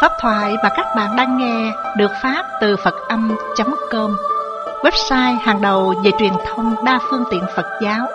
Pháp thoại mà các bạn đang nghe được phát từ Phật-âm.com, website hàng đầu về truyền thông đa phương tiện Phật giáo.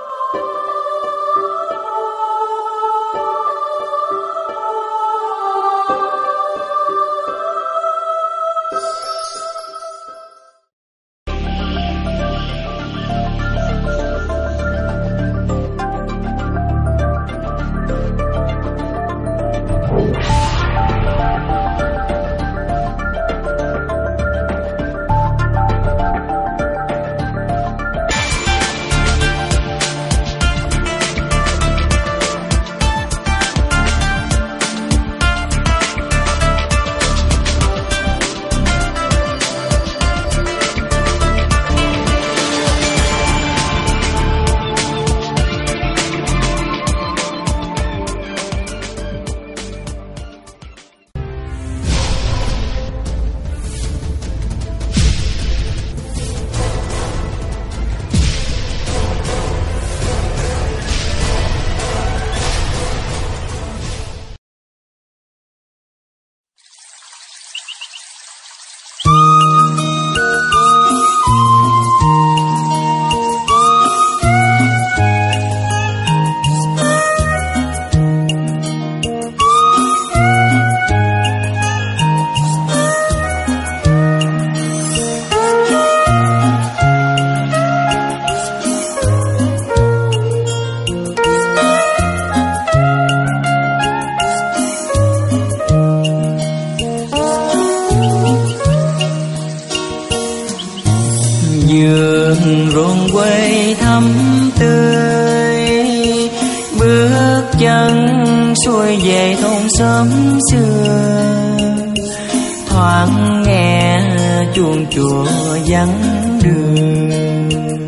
Vườn ruộng quê thắm tươi, bước chân xuôi về thôn xóm xưa, thoáng nghe chuông chùa vắng đường.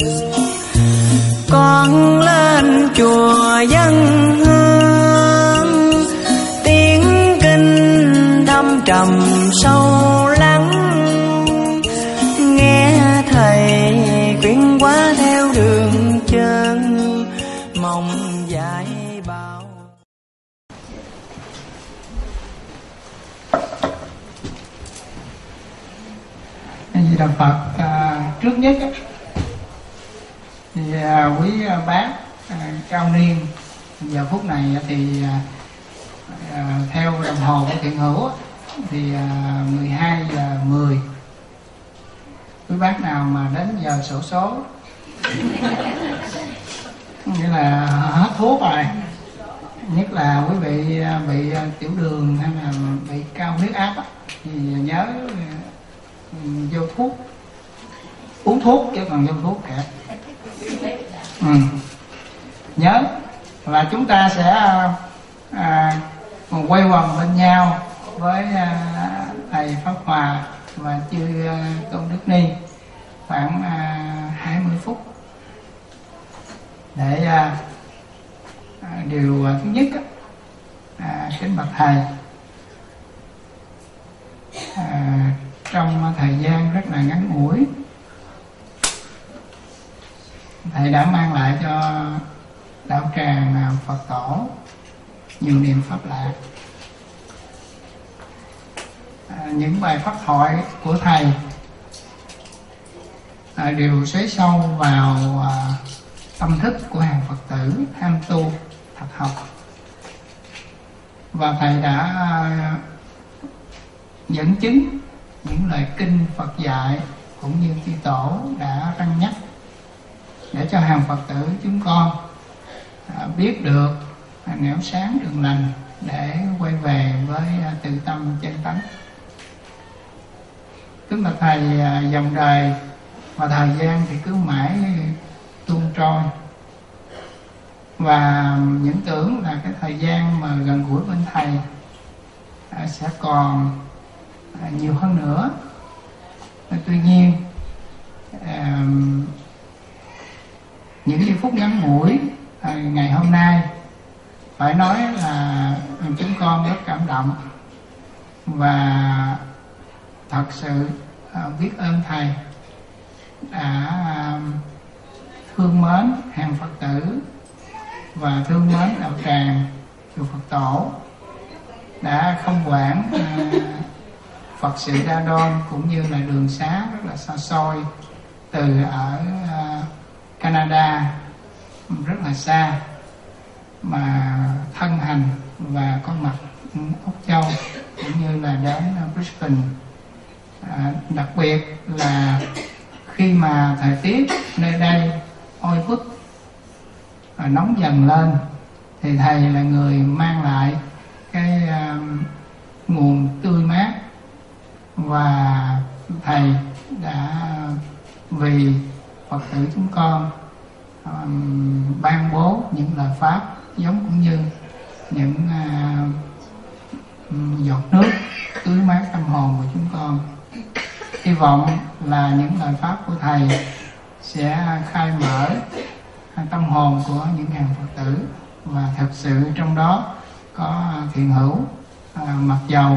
Con lên chùa dân hương, tiếng kinh thâm trầm sâu lắng, nghe thầy khuyên quá theo đường chân, mong dạy bao. Di Đà Phật. Trước nhất thì quý bác cao niên giờ phút này thì theo đồng hồ của Thiện Hữu thì 12:10. Quý bác nào mà đến giờ xổ số nghĩa là hết thuốc rồi, nhất là quý vị bị tiểu đường hay là bị cao huyết áp thì nhớ vô thuốc, uống thuốc chứ còn vô thuốc cả. Nhớ là chúng ta sẽ quay quần bên nhau với thầy Pháp Hòa và chư Tôn Đức Ni khoảng 20 phút để điều thứ nhất kính bạch thầy, trong thời gian rất là ngắn ngủi, thầy đã mang lại cho đạo tràng Phật tổ nhiều niềm pháp lạc. Những bài pháp thoại của thầy đều xoáy sâu vào tâm thức của hàng Phật tử ham tu thật học, và thầy đã dẫn chứng những lời kinh Phật dạy cũng như chư tổ đã răn nhắc để cho hàng Phật tử chúng con biết được nẻo sáng đường lành để quay về với tự tâm chân tánh. Tức là thầy dòng đời và thời gian thì cứ mãi tuôn trôi, và những tưởng là cái thời gian mà gần gũi bên thầy sẽ còn nhiều hơn nữa. Tuy nhiên những giây phút ngắn ngủi ngày hôm nay phải nói là chúng con rất cảm động và thật sự biết ơn thầy đã thương mến hàng Phật tử và thương mến đạo tràng chùa Phật tổ, đã không quản Phật sự đa đoan cũng như là đường xá rất là xa xôi, từ ở Canada rất là xa mà thân hành và có mặt Úc Châu cũng như là đến Brisbane. Đặc biệt là khi mà thời tiết nơi đây oi bức và nóng dần lên thì thầy là người mang lại cái nguồn tươi mát, và thầy đã vì Phật tử chúng con ban bố những lời pháp giống cũng như những giọt nước tưới mát tâm hồn của chúng con. Hy vọng là những lời pháp của thầy sẽ khai mở tâm hồn của những hàng Phật tử, và thật sự trong đó có thiện hữu, mặc dầu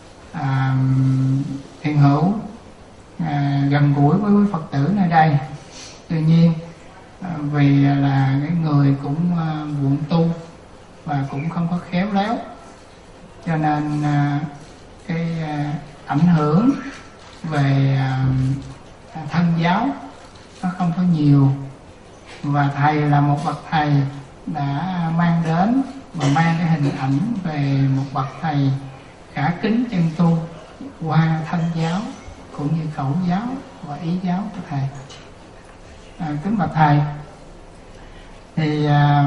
thiện hữu gần gũi với Phật tử nơi đây, tuy nhiên vì là cái người cũng buồn tu và cũng không có khéo léo, cho nên cái ảnh hưởng về thân giáo nó không có nhiều. Và thầy là một bậc thầy đã mang đến và mang cái hình ảnh về một bậc thầy khả kính chân tu qua thân giáo cũng như khẩu giáo và ý giáo của thầy. Kính bạch thầy, thì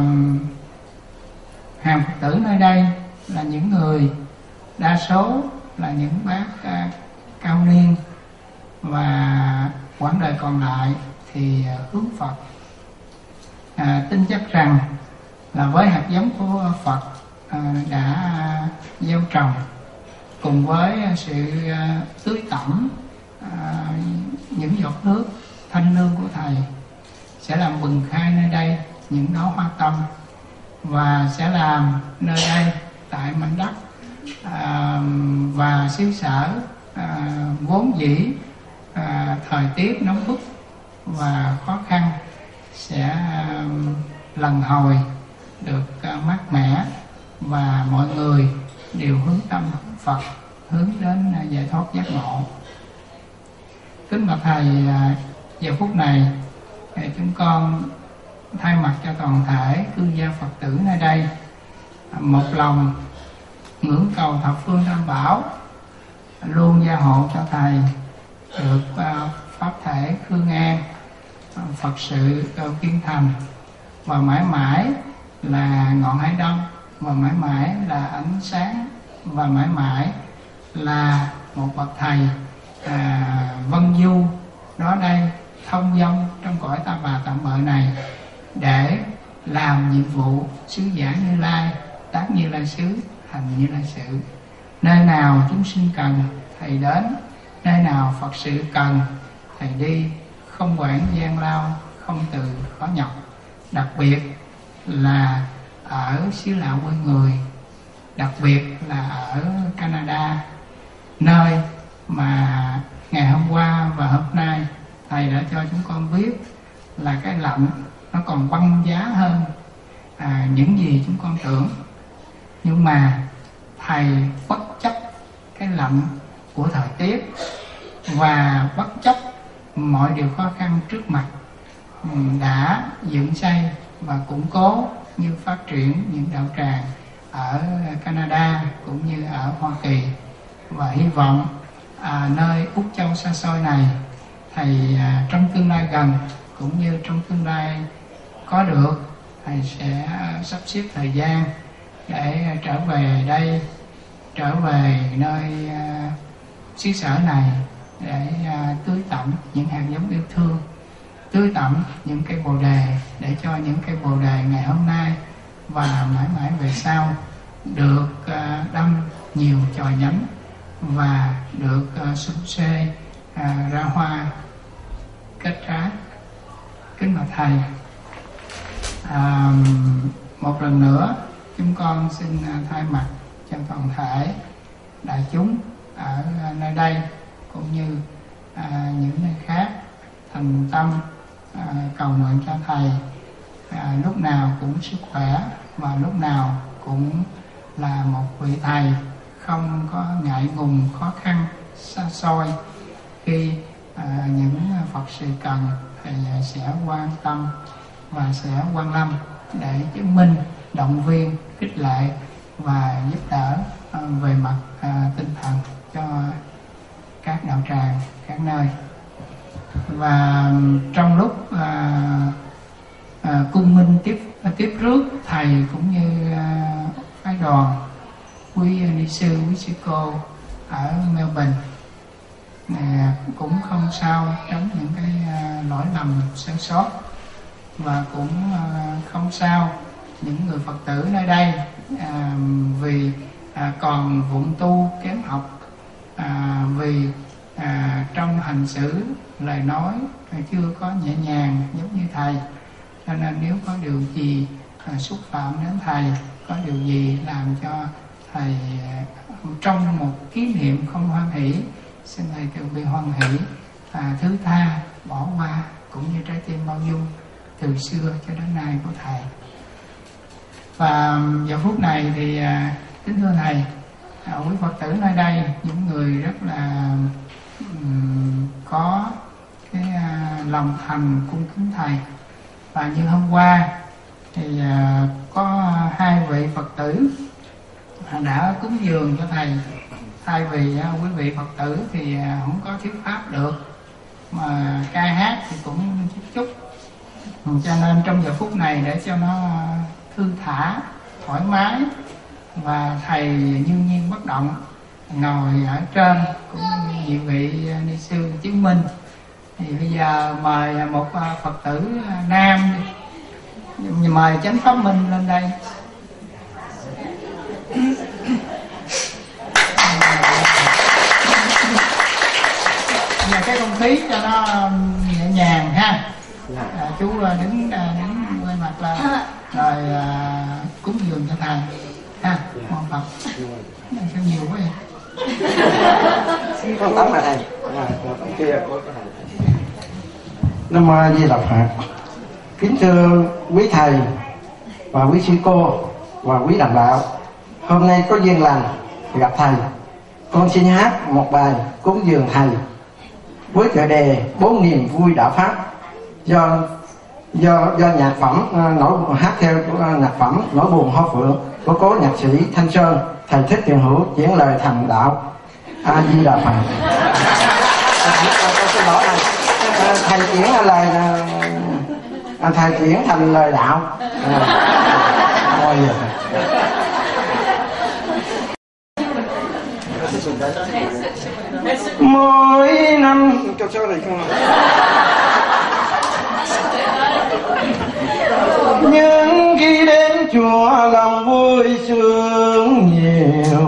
hàng Phật tử nơi đây là những người đa số là những bác cao niên, và quãng đời còn lại thì hướng Phật. Tin chắc rằng là với hạt giống của Phật đã gieo trồng cùng với sự tưới tẩm những giọt nước thanh lương của thầy sẽ làm bừng khai nơi đây những đóa hoa tâm, và sẽ làm nơi đây tại mảnh đất và xứ sở vốn dĩ thời tiết nóng bức và khó khăn sẽ lần hồi được mát mẻ, và mọi người đều hướng tâm Phật, hướng đến giải thoát giác ngộ. Kính bạch thầy, giờ phút này chúng con thay mặt cho toàn thể cư gia Phật tử nơi đây một lòng ngưỡng cầu thập phương Tam Bảo luôn gia hộ cho thầy được pháp thể khương an, Phật sự kiên thành, và mãi mãi là ngọn hải đông, và mãi mãi là ánh sáng, và mãi mãi là một bậc thầy vân du đó đây thông dong trong cõi ta bà tạm bợ này để làm nhiệm vụ sứ giả Như Lai, tác Như Lai xứ, hành Như Lai sự. Nơi nào chúng sinh cần thầy đến, nơi nào Phật sự cần thầy đi, không quản gian lao, không từ khó nhọc. Đặc biệt là ở xứ lạ quê người, đặc biệt là ở Canada, nơi mà ngày hôm qua và hôm nay thầy đã cho chúng con biết là cái lạnh nó còn băng giá hơn những gì chúng con tưởng. Nhưng mà thầy bất chấp cái lạnh của thời tiết và bất chấp mọi điều khó khăn trước mặt, đã dựng xây và củng cố như phát triển những đạo tràng ở Canada cũng như ở Hoa Kỳ. Và hy vọng nơi Úc Châu xa xôi này, thầy trong tương lai gần cũng như trong tương lai có được, thầy sẽ sắp xếp thời gian để trở về đây, trở về nơi xứ sở này để tưới tẩm những hạt giống yêu thương, tưới tẩm những cây bồ đề, để cho những cây bồ đề ngày hôm nay và mãi mãi về sau được đâm nhiều chồi nhánh và được sum xê ra hoa kết trái. Kính bạch thầy, một lần nữa chúng con xin thay mặt cho toàn thể đại chúng ở nơi đây cũng như những nơi khác thành tâm cầu nguyện cho thầy lúc nào cũng sức khỏe, và lúc nào cũng là một vị thầy không có ngại ngùng khó khăn xa xôi. Khi những Phật sự cần, Thầy sẽ quan tâm và sẽ quan lâm để chứng minh, động viên, khích lệ và giúp đỡ về mặt tinh thần cho các đạo tràng, các nơi. Và trong lúc cung minh tiếp rước Thầy cũng như phái đoàn, quý ni sư, quý sư cô ở Melbourne cũng không sao tránh những cái lỗi lầm sai sót, và cũng không sao những người Phật tử nơi đây vì còn vụng tu kém học, vì trong hành xử lời nói chưa có nhẹ nhàng giống như Thầy, cho nên nếu có điều gì xúc phạm đến Thầy, có điều gì làm cho Thầy trong một kỷ niệm không hoan hỷ, xin Thầy từ bi hoan hỷ thứ tha, bỏ qua, cũng như trái tim bao dung từ xưa cho đến nay của Thầy. Và giờ phút này thì kính thưa Thầy, quý Phật tử nơi đây, những người rất là có cái lòng thành cung kính Thầy, và như hôm qua thì có 2 vị Phật tử đã cúng dường cho Thầy, thay vì quý vị Phật tử thì không có thuyết pháp được, mà ca hát thì cũng chút, cho nên trong giờ phút này để cho nó thư thả, thoải mái, và Thầy nhiên nhiên bất động ngồi ở trên, cũng như nhiều vị ni sư chứng minh. Thì bây giờ mời một Phật tử nam, mời Chánh Pháp Minh lên đây. Và cái không khí cho nó nhẹ nhàng ha. Chú đứng quay mặt lên rồi cúng dường cho Thầy ha. Mong Phật. Sao nhiều quá vậy? Con tắm mà Thầy. Kia của Thầy. Nam Mô A Di Đà Phật. Kính thưa quý Thầy và quý sư cô và quý đồng đạo, hôm nay có duyên lành gặp Thầy, con xin hát một bài cúng dường Thầy với tựa đề 4 niềm vui đạo pháp, do nhạc phẩm hát theo nhạc phẩm Nỗi buồn hoa phượng của cố nhạc sĩ Thanh Sơn. Thầy Thích Thiện Hữu chuyển lời thành đạo. A Di Đà Phật. Xin lỗi thầy chuyển lời thầy chuyển thành lời đạo. Mỗi năm nhưng khi đến chùa lòng vui sướng nhiều,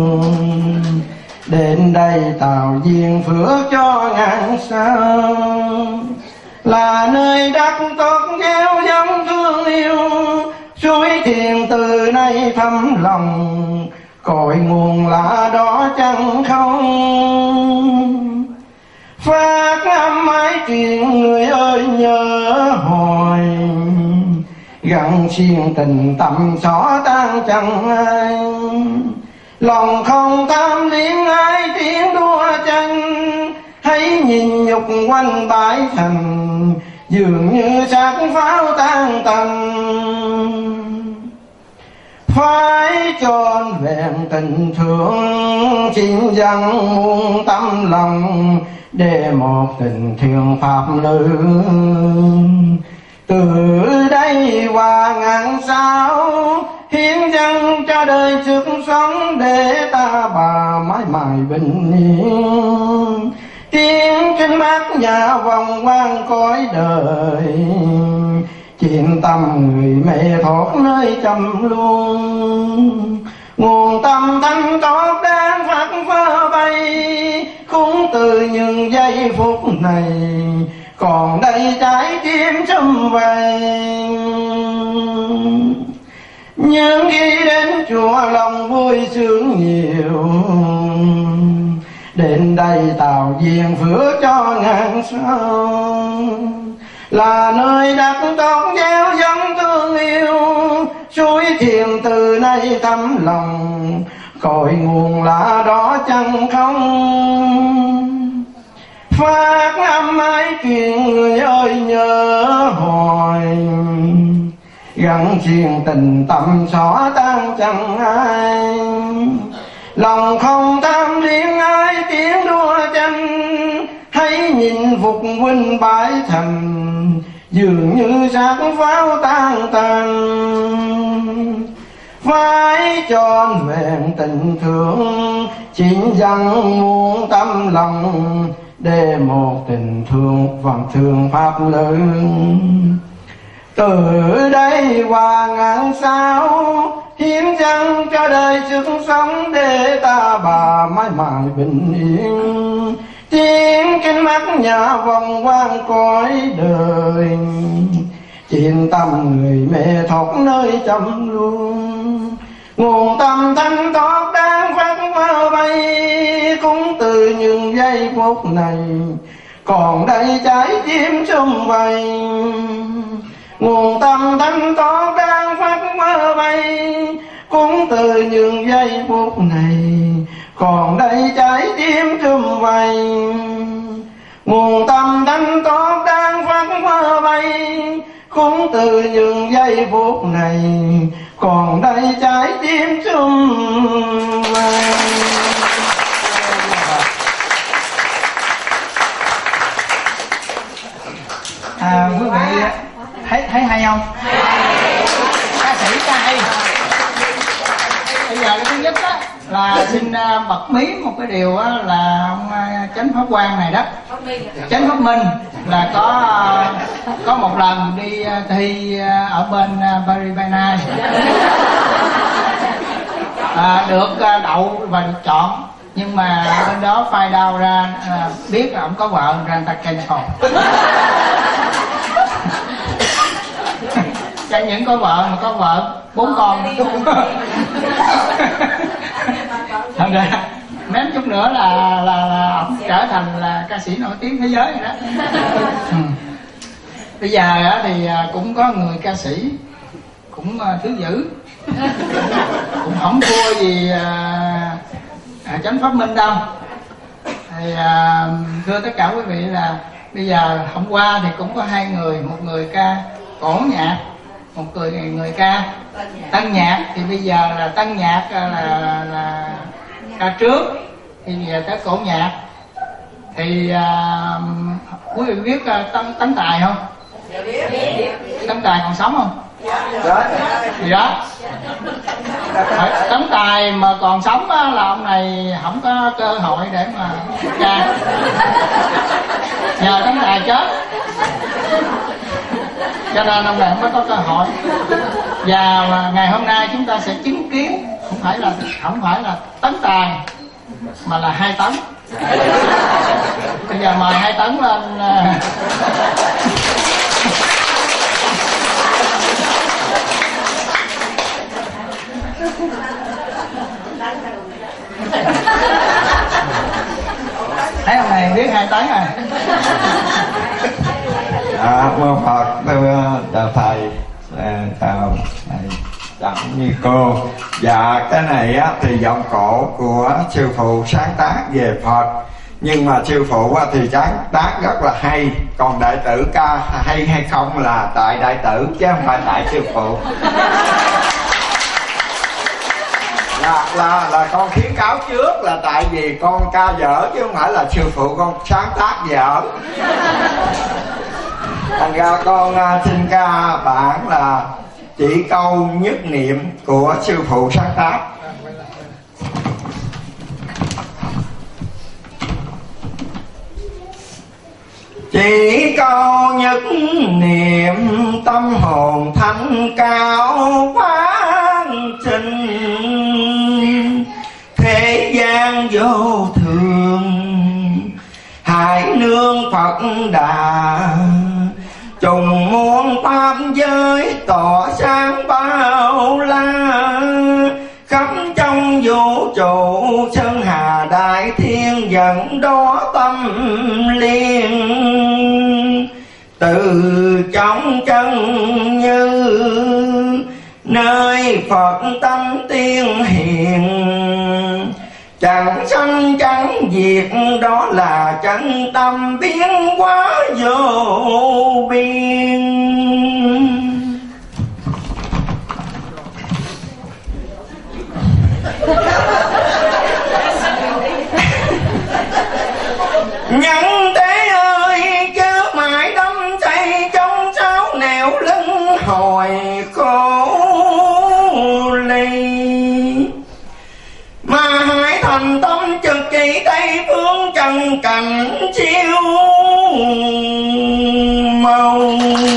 đến đây tạo duyên phước cho ngàn sao, là nơi đất tốt gieo giống thương yêu, suối thiền từ nay thấm lòng, cội nguồn là đó chẳng không. Phát âm mái truyền người ơi nhớ hồi, gắn xiên tình tâm xỏ tan chẳng ai, lòng không tham liếng ai tiếng đua tranh, hãy nhìn nhục quanh bãi thành, dường như xác pháo tan tành. Phải tròn vẹn tình thương, xin dâng muôn tâm lòng, để một tình thương pháp nữ. Từ đây qua ngàn sao, hiến dâng cho đời sức sống, để ta bà mãi mãi bình yên. Tiếng kinh bát nhà vòng quang cõi đời, chuyện tâm người mẹ thoát nơi trầm luôn. Nguồn tâm thanh tốt đang phất phơ bay, khung từ những giây phút này, còn đây trái tim sum vầy. Nhưng khi đến chùa lòng vui sướng nhiều, đến đây tạo duyên phước cho ngàn sao, là nơi đất tốt gieo giống thương yêu, suối thiền từ nay thấm lòng, cội nguồn là đó chẳng không. Phát âm ái chuyện người ơi nhớ hoài, gắn truyền tình tâm xóa tan chẳng ai. Lòng không tham liên ai tiếng đua tranh, hãy nhìn phục huynh bãi thành, dường như xác pháo tan tàn. Phải tròn vẹn tình thương, chính dân muôn tâm lòng, để một tình thương vòng thương pháp lớn. Từ đây qua ngàn sao, hiến dâng cho đời sức sống, để ta bà mãi mãi bình yên. Tiếng kinh mắt nhà vòng quang cõi đời, trên tâm người mẹ thọt nơi chấm luôn. Nguồn tâm thanh thoát đang phát mơ bay, cũng từ những giây phút này còn đây trái tim sum vầy. Nguồn tâm thanh thoát đang phát mơ bay, cũng từ những giây phút này còn đây trái tim sum vầy. Nguồn tâm thanh thoát đang phát mơ bay, cũng từ những giây phút này còn đây trái tim sum vầy. Quý vị thấy hay không? Ca sĩ ca hay. Bây giờ cái thứ nhất đó là xin bật mí một cái điều đó, là ông Chánh Pháp Quan này đó, Chánh Pháp Minh, là có một lần đi thi ở bên Paris by Night, được đậu và được chọn, nhưng mà bên đó phai đau ra biết là ông có vợ, ra người ta cancel. Chẳng những có vợ mà có vợ 4 con. Thật ra mém chút nữa là ông trở thành là ca sĩ nổi tiếng thế giới rồi đó. Bây giờ thì cũng có người ca sĩ cũng thứ dữ, cũng không thua gì Chánh Pháp Minh đâu. Thì thưa tất cả quý vị là bây giờ hôm qua thì cũng có hai người, một người ca cổ nhạc, một người ca tân nhạc. Thì bây giờ là tân nhạc là ca trước, thì bây giờ tới cổ nhạc. Thì quý vị biết Tấn Tài không? Tấn Tài còn sống không? Gì đó. Tấn Tài mà còn sống á, là ông này không có cơ hội để mà ca. Nhờ Tấn Tài chết, cho nên ông này mới có cơ hội. Và ngày hôm nay chúng ta sẽ chứng kiến không phải là Tấn Tài mà là 2 Tấn. Bây giờ mời 2 Tấn lên. Thấy ông này biết 2 Tấn rồi. Mô Phật, chào thầy, chào thầy Trọng như cô. Dạ cái này á, thì giọng cổ của sư phụ sáng tác về Phật, nhưng mà sư phụ á, thì sáng tác rất là hay. Còn đại tử ca hay hay không là tại đại tử chứ không phải tại sư phụ. Là con khuyến cáo trước là tại vì con ca dở chứ không phải là sư phụ con sáng tác dở. Thành ra con xin ca bản là chỉ câu nhất niệm của sư phụ sáng tác. Chỉ câu nhất niệm tâm hồn thanh cao phán sinh, thế gian vô thường hãy nương Phật Đà, trùng muôn pháp giới tỏ sáng bao la, khắp trong vũ trụ sơn hà đại thiên dẫn đó tâm liên, từ trong chân như nơi Phật tâm tiên hiền, chẳng sanh chẳng diệt, đó là chân tâm biến hóa vô biên. Nhân thế ơi, chớ mãi đắm say trong sao nẻo lưng hồi khổ ly, mà hãy thành tâm trực chỉ tây phương trần cảnh chiêu màu.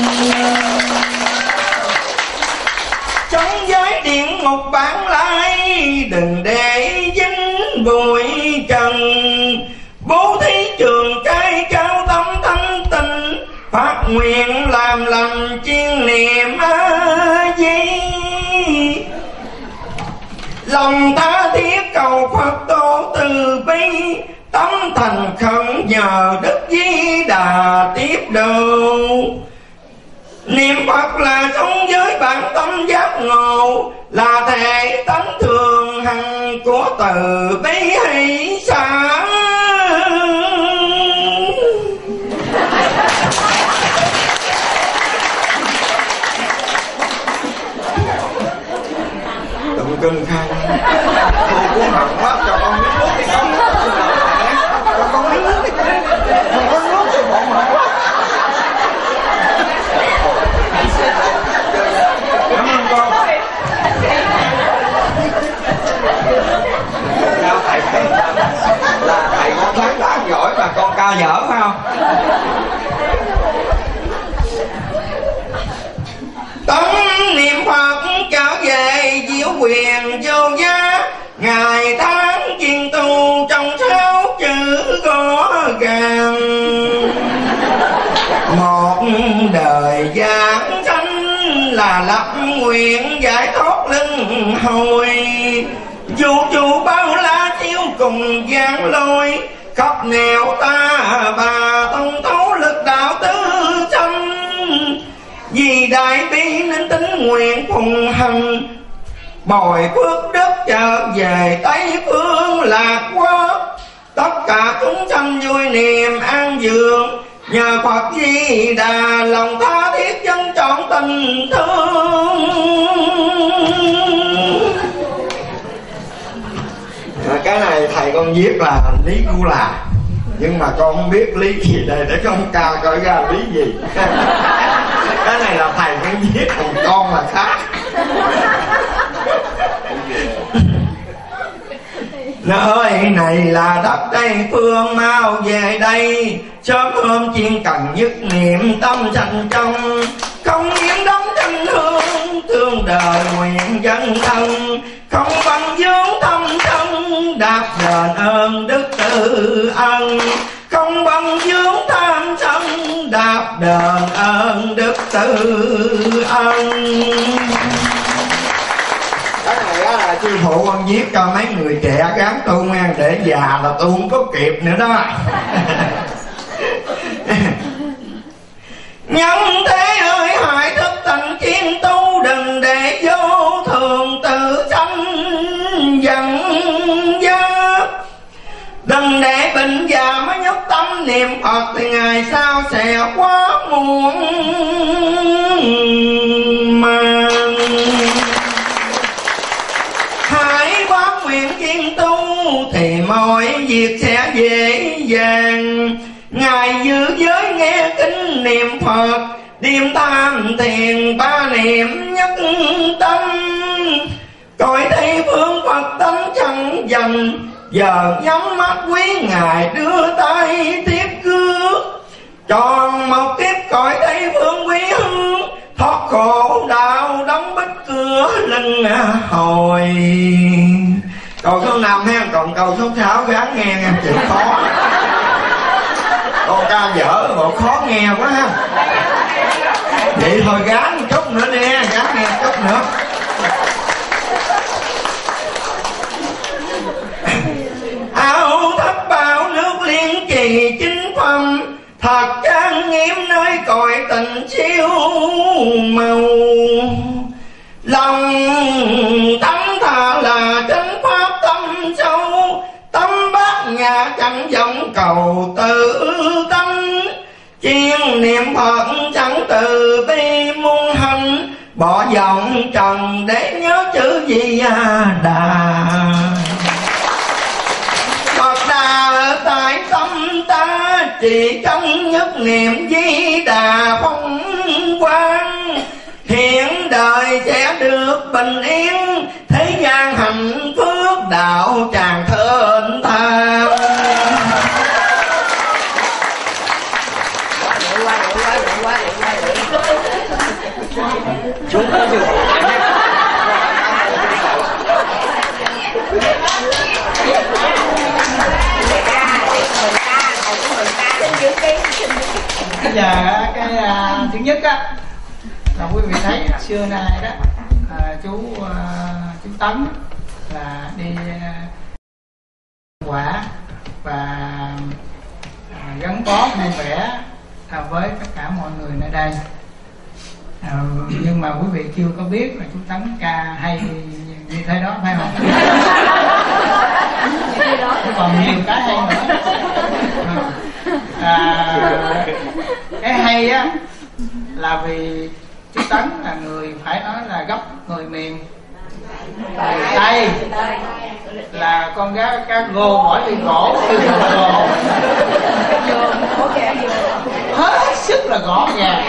Trong giới điện ngục bản lai, đừng để dính bụi trần, bố thí trường cai cao tâm thanh tịnh, phát nguyện làm lành chuyên niệm A Di. Lòng tha thiết cầu Phật tổ từ bi, tâm thành khẩn nhờ Đức Di Đà tiếp độ. Niệm Phật là sống giới bản tâm giác ngộ, là thể tánh thường hằng của từ bi hỷ xả. Tụng kinh khai cô cuốn hận quá, cho con miếng nước đi con. Cho con miếng nước đi con. Con nước thì bộ mệt quá. Cảm ơn con. Sao thầy thấy là thầy con sáng tác giỏi mà con ca dở phải không? Tấm niệm Phật trở về diệu quyền vô giá, ngày tháng chuyên tu trong sáu chữ gõ gàng. Một đời giảng sanh là lập nguyện giải thoát luân hồi, dù chủ bao la chiếu cùng giảng lôi, khắp nẻo ta bà thông thấu lực đạo tứ sanh. Vì đại bi nên tính nguyện phụng hành, bồi phước đức trở về Tây phương lạc quốc. Tất cả chúng sanh vui niềm an dường, nhờ Phật Di Đà lòng tha thiết dân trọn tình thương. Cái này thầy con viết là lý cu là, nhưng mà con không biết lý gì đây để con ca coi ra lý gì. Cái này là thầy con viết, còn con là khác. Nơi này là đất Tây phương mau về đây, sớm hôm chuyên cần nhất niệm tâm sanh trong. Không yếm đóng thanh hương thương đời nguyện dân thân, không bằng vướng thâm thân đáp đền ơn đức tự ân. Không bằng vướng tham sân đáp đền ơn đức tự ân. Cái này á là sư phụ con viết cho mấy người trẻ gắng tu nghe, để già là tu không có kịp nữa đó. Nhân thế ơi, hãy thức thành kiên tu, đừng để vô thường tự sanh dần dắt. Đừng để bệnh già mới nhúc tâm niệm Phật, thì ngày sau sẽ quá muộn màng. Hãy bám nguyện kiên tu thì mọi việc sẽ dễ dàng. Ngài giữ giới nghe kinh niệm Phật, điềm tam thiền ba niệm nhất tâm. Cõi Tây phương Phật tánh chẳng dành, giờ nhắm mắt quý Ngài đưa tay tiếp cước. Tròn một kiếp cõi Tây phương quý hương, thoát khổ đạo đóng bích cửa lưng hồi. Câu số 5 ha, còn câu số 6 gắng nghe nha, chịu khó. Con ca dở bộ khó nghe quá ha. Vậy thôi gán một chút nữa đi, gán nghe một chút nữa. Áo thấp bao nước liên trì chính phẩm, thật trang nghiêm nơi cõi tình siêu màu. Lòng thánh thà là chánh pháp tâm sâu, chẳng vọng cầu tự tâm, chuyên niệm Phật chẳng từ bi muôn hành, bỏ vọng trần để nhớ chữ Di Đà. Phật Đà ở tại tâm ta, chỉ trong nhất niệm Di Đà phong quang, hiện đời sẽ được bình yên, thế gian hạnh phước đạo tràn thênh thang. Chúng ta được bây giờ cái thứ nhất á là quý vị thấy xưa nay đó chú Tấn là đi quả và gắn bó vui vẻ với tất cả mọi người nơi đây. Nhưng mà quý vị chưa có biết là chú Tấn ca hay như thế đó phải không? Còn nhiều cái hay nữa. Cái hay á là vì chú Tấn là người phải nói là gốc người miền Tây, là con cá gô mỗi đi gỗ từ gỗ hết sức là gõ gàng.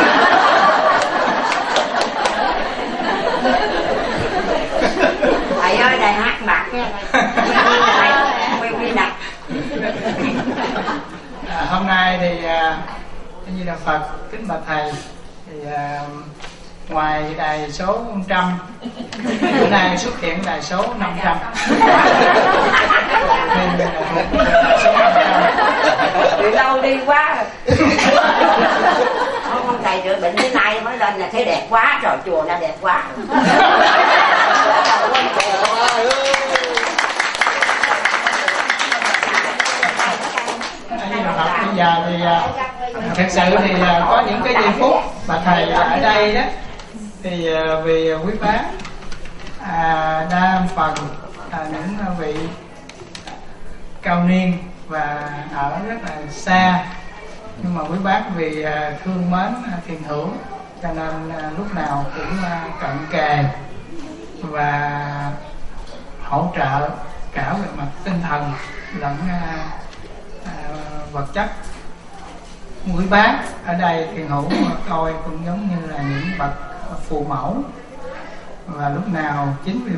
Thầy ơi, đây hát bạc nha. Quy đặt. Hôm nay thì như là Phật kính bạch thầy thì ngoài đài số 100, bữa nay xuất hiện đài số 500. Từ lâu đi quá. Không thầy chữa bệnh thế này mới lên là thấy đẹp quá rồi, chùa đã đẹp quá. Bây giờ thì thật sự thì có những cái giây phút mà thầy ở đây đó thì vì quý bác đa phần những vị cao niên và ở rất là xa, nhưng mà quý bác vì thương mến thiền hữu cho nên lúc nào cũng cận kề và hỗ trợ cả về mặt tinh thần lẫn vật chất. Quý bác ở đây thiền hữu coi cũng giống như là những bậc phù mẫu, và lúc nào chính vì